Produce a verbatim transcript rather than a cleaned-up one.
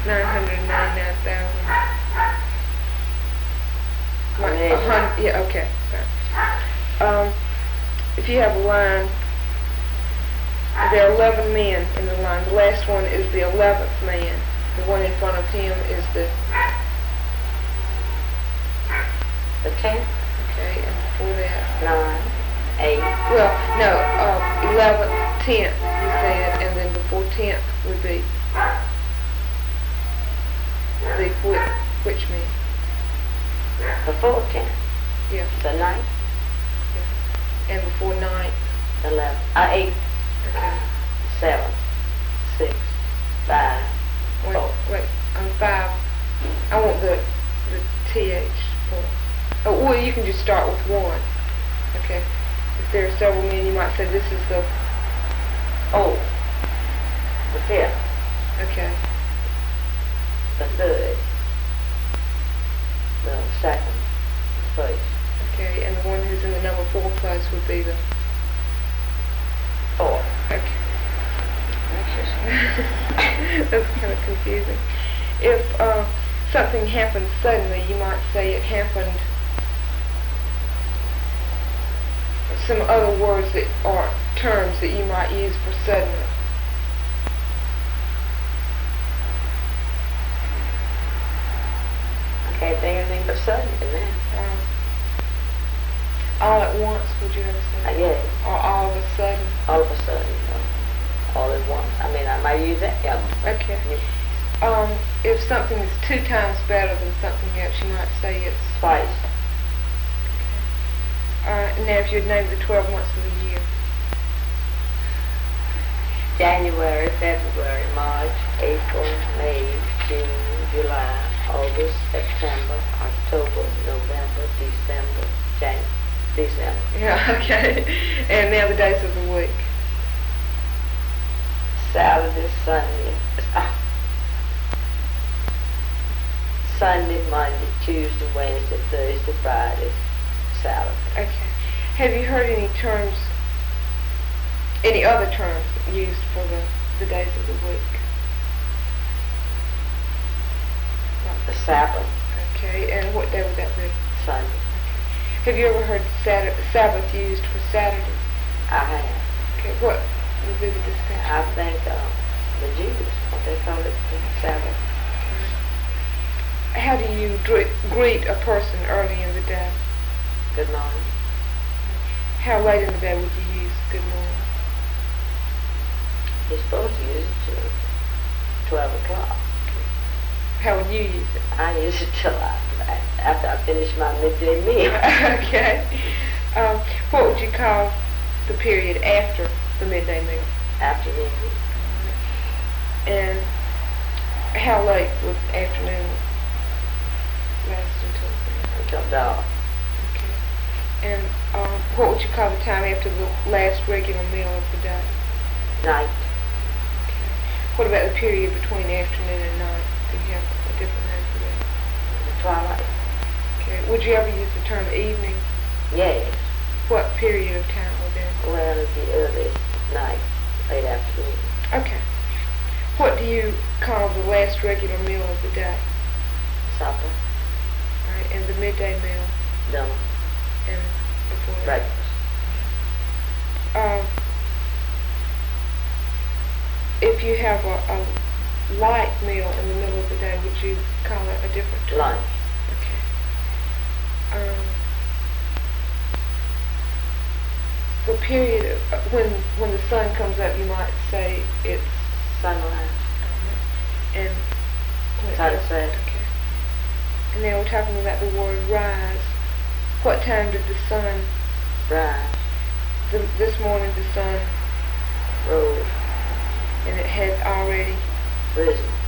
nine hundred ninety-nine thousand. Yeah. A hundred, yeah, okay. Um, if you have a line, there are eleven men in the line. The last one is the eleventh man. The one in front of him is the The tenth, okay, and before that, nine, eight, well, no, uh, eleventh, tenth, you said, and then before tenth would be the which, which man? before tenth, Yeah, the ninth, yeah. And before ninth, the eleventh, uh, eight, okay. seven, six, five, Wait, four. wait, on five, I want the, the T H for, oh, well, you can just start with one, okay? If there are several men, you might say this is the, Oh, the fifth, okay, the third, the second, the first, okay, and the one who's in the number four place would be the, fourth. okay. That's That's kind of confusing. If uh, something happens suddenly, you might say it happened. Some other words that are terms that you might use for suddenly. I can't think of anything but sudden in there. Um, all at once, would you ever say? Uh, yeah. Or all of a sudden. All of a sudden, you know, all at once. I mean, I might use that, yeah. Okay. Um, if something is two times better than something else, you might say it's Twice. Uh, now, if you'd name the twelve months of the year. January, February, March, April, May, June, July, August, September, October, November, December, January, December. Yeah, okay. And now the days of the week. Saturday, Sunday, ah, Sunday, Monday, Tuesday, Wednesday, Thursday, Friday, Saturday. Okay. Have you heard any terms, any other terms used for the, the days of the week? The Sabbath, Okay, and what day would that be? Sunday. Have you ever heard Saturday, Sabbath used for Saturday? I have. Okay, what would be the distinction? I think uh, the Jews, what they call it, the Sabbath. How do you dre- greet a person early in the day? Good morning. How late in the day would you use good morning? You're supposed to use it till twelve o'clock. How would you use it? I use it till I, after I finish my midday meal. Okay. Um, what would you call the period after the midday meal? Afternoon. And how late would afternoon last until? Until dark. Okay. And um, what would you call the time after the last regular meal of the day? Night. Okay. What about the period between afternoon and night? Do you have a different name for that? The twilight. Okay. Would you ever use the term evening? Yes. What period of time would that? Well, it'd be early night, late afternoon. Okay. What do you call the last regular meal of the day? Supper. All right, and the midday meal, Dinner. and before that? Breakfast. Um, if you have a, a light meal in the middle of the day, would you call it a different term? Lunch. Okay. Um, the period of, uh, when when the sun comes up, you might say it's Sunrise. uh, and what else? Sunset. Okay. And then we're talking about the word rise. What time did the sun? Rise. The, this morning the sun, Rose. and it had already Risen.